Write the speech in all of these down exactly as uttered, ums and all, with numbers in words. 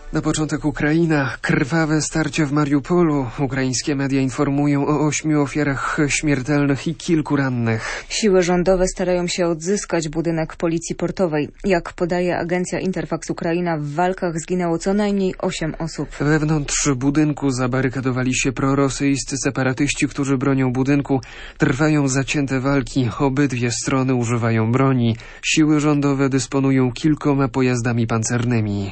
Na początek Ukraina. Krwawe starcie w Mariupolu. Ukraińskie media informują o ośmiu ofiarach śmiertelnych i kilku rannych. Siły rządowe starają się odzyskać budynek policji portowej. Jak podaje agencja Interfax Ukraina, w walkach zginęło co najmniej osiem osób. Wewnątrz budynku zabarykadowali się prorosyjscy separatyści, którzy bronią budynku. Trwają zacięte walki. Obydwie strony używają broni. Siły rządowe dysponują kilkoma pojazdami pancernymi.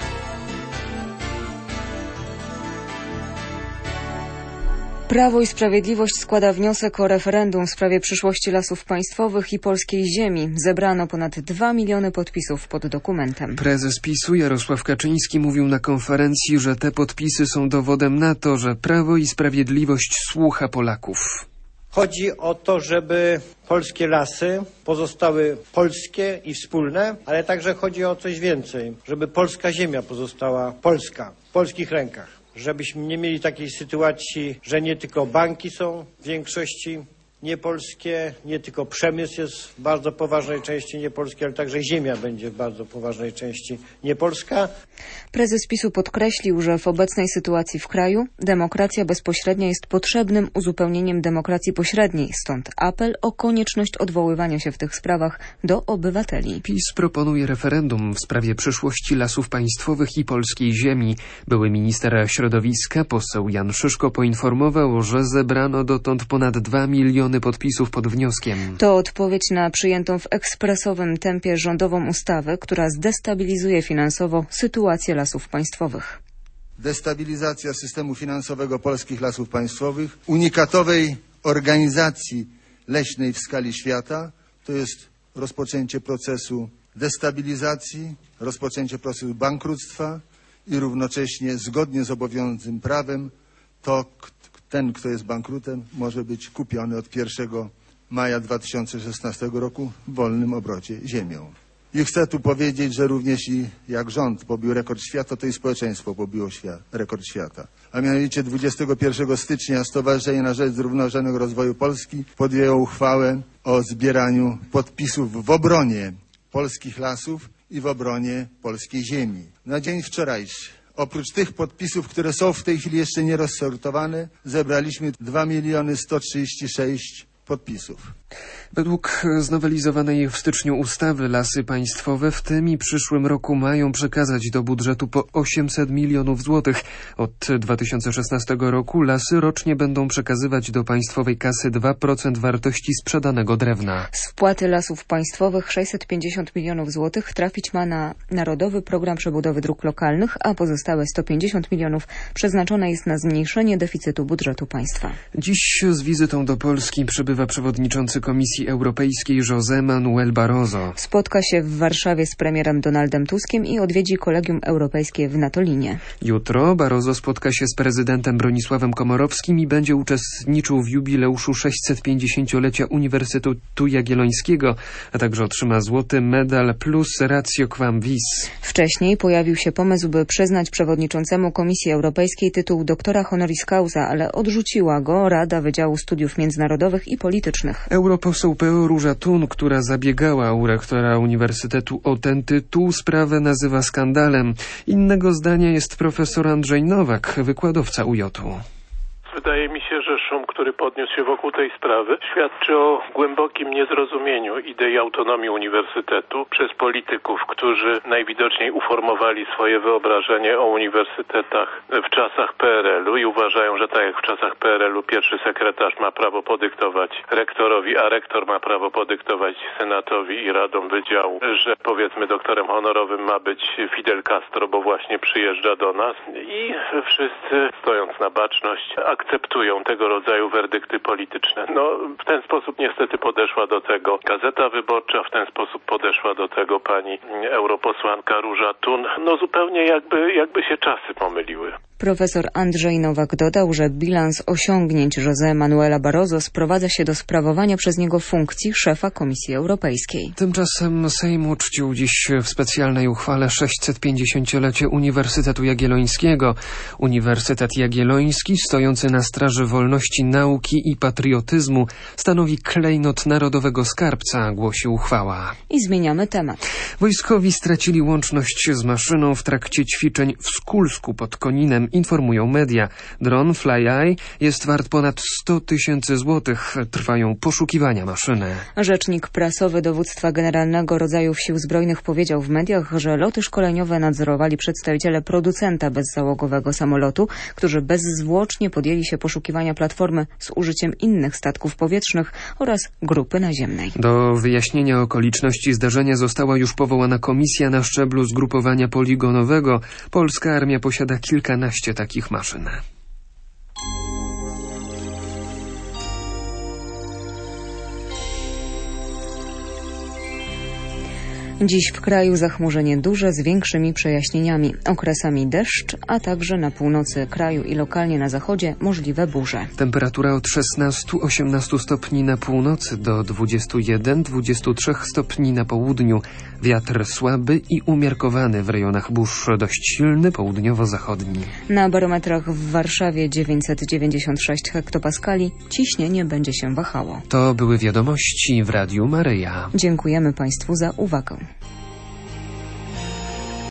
Prawo i Sprawiedliwość składa wniosek o referendum w sprawie przyszłości lasów państwowych i polskiej ziemi. Zebrano ponad dwa miliony podpisów pod dokumentem. Prezes PiS-u Jarosław Kaczyński mówił na konferencji, że te podpisy są dowodem na to, że Prawo i Sprawiedliwość słucha Polaków. Chodzi o to, żeby polskie lasy pozostały polskie i wspólne, ale także chodzi o coś więcej, żeby polska ziemia pozostała polska, w polskich rękach. Żebyśmy nie mieli takiej sytuacji, że nie tylko banki są w większości niepolskie, nie tylko przemysł jest w bardzo poważnej części niepolski, ale także ziemia będzie w bardzo poważnej części niepolska. Prezes PiS-u podkreślił, że w obecnej sytuacji w kraju demokracja bezpośrednia jest potrzebnym uzupełnieniem demokracji pośredniej, stąd apel o konieczność odwoływania się w tych sprawach do obywateli. PiS proponuje referendum w sprawie przyszłości lasów państwowych i polskiej ziemi. Były minister środowiska, poseł Jan Szyszko, poinformował, że zebrano dotąd ponad dwa miliony podpisów pod wnioskiem. To odpowiedź na przyjętą w ekspresowym tempie rządową ustawę, która zdestabilizuje finansowo sytuację lasów państwowych. Destabilizacja systemu finansowego polskich lasów państwowych, unikatowej organizacji leśnej w skali świata, to jest rozpoczęcie procesu destabilizacji, rozpoczęcie procesu bankructwa i równocześnie zgodnie z obowiązującym prawem to ten, kto jest bankrutem, może być kupiony od pierwszego maja dwa tysiące szesnastego roku w wolnym obrocie ziemią. I chcę tu powiedzieć, że również i jak rząd pobił rekord świata, to i społeczeństwo pobiło świat, rekord świata. A mianowicie dwudziestego pierwszego stycznia Stowarzyszenie na Rzecz Zrównoważonego Rozwoju Polski podjęło uchwałę o zbieraniu podpisów w obronie polskich lasów i w obronie polskiej ziemi. Na dzień wczorajszy, oprócz tych podpisów, które są w tej chwili jeszcze nierozsortowane, zebraliśmy dwa miliony sto trzydzieści sześć podpisów. Według znowelizowanej w styczniu ustawy Lasy Państwowe w tym i przyszłym roku mają przekazać do budżetu po osiemset milionów złotych. Od dwa tysiące szesnastego roku lasy rocznie będą przekazywać do państwowej kasy dwa procent wartości sprzedanego drewna. Z wpłaty Lasów Państwowych sześćset pięćdziesiąt milionów złotych trafić ma na Narodowy Program Przebudowy Dróg Lokalnych, a pozostałe sto pięćdziesiąt milionów przeznaczone jest na zmniejszenie deficytu budżetu państwa. Dziś z wizytą do Polski przybywa przewodniczący Komisji Europejskiej José Manuel Barroso. Spotka się w Warszawie z premierem Donaldem Tuskiem i odwiedzi Kolegium Europejskie w Natolinie. Jutro Barroso spotka się z prezydentem Bronisławem Komorowskim i będzie uczestniczył w jubileuszu sześćsetpięćdziesięciolecia Uniwersytetu Jagiellońskiego, a także otrzyma złoty medal plus ratio quam vis. Wcześniej pojawił się pomysł, by przyznać przewodniczącemu Komisji Europejskiej tytuł doktora honoris causa, ale odrzuciła go Rada Wydziału Studiów Międzynarodowych i Politycznych. Europoseł P O Róża Thun, która zabiegała u rektora Uniwersytetu o ten tytuł, sprawę nazywa skandalem. Innego zdania jest profesor Andrzej Nowak, wykładowca U J U. Wydaje mi się, że szum, który podniósł się wokół tej sprawy, świadczy o głębokim niezrozumieniu idei autonomii uniwersytetu przez polityków, którzy najwidoczniej uformowali swoje wyobrażenie o uniwersytetach w czasach P R L u i uważają, że tak jak w czasach P R L u pierwszy sekretarz ma prawo podyktować rektorowi, a rektor ma prawo podyktować senatowi i radom wydziału, że powiedzmy doktorem honorowym ma być Fidel Castro, bo właśnie przyjeżdża do nas i wszyscy, stojąc na baczność, akceptują tego rodzaju werdykty polityczne. No, w ten sposób niestety podeszła do tego Gazeta Wyborcza, w ten sposób podeszła do tego pani europosłanka Róża Thun. No zupełnie jakby, jakby się czasy pomyliły. Profesor Andrzej Nowak dodał, że bilans osiągnięć José Manuela Barroso sprowadza się do sprawowania przez niego funkcji szefa Komisji Europejskiej. Tymczasem Sejm uczcił dziś w specjalnej uchwale sześćsetpięćdziesięciolecie Uniwersytetu Jagiellońskiego. Uniwersytet Jagielloński, stojący na straży wolności nauki i patriotyzmu, stanowi klejnot narodowego skarbca, głosi uchwała. I zmieniamy temat. Wojskowi stracili łączność z maszyną w trakcie ćwiczeń w Skulsku pod Koninem, informują media. Dron FlyEye jest wart ponad sto tysięcy złotych. Trwają poszukiwania maszyny. Rzecznik prasowy Dowództwa Generalnego Rodzajów Sił Zbrojnych powiedział w mediach, że loty szkoleniowe nadzorowali przedstawiciele producenta bezzałogowego samolotu, którzy bezzwłocznie podjęli się poszukiwania platformy z użyciem innych statków powietrznych oraz grupy naziemnej. Do wyjaśnienia okoliczności zdarzenia została już powołana komisja na szczeblu zgrupowania poligonowego. Polska armia posiada kilkanaście takich maszyn. Dziś w kraju zachmurzenie duże z większymi przejaśnieniami, okresami deszcz, a także na północy kraju i lokalnie na zachodzie możliwe burze. Temperatura od szesnastu do osiemnastu stopni na północy do dwudziestu jeden do dwudziestu trzech stopni na południu. Wiatr słaby i umiarkowany, w rejonach burz dość silny, południowo-zachodni. Na barometrach w Warszawie dziewięćset dziewięćdziesiąt sześć hektopaskali, ciśnienie będzie się wahało. To były wiadomości w Radiu Maryja. Dziękujemy Państwu za uwagę.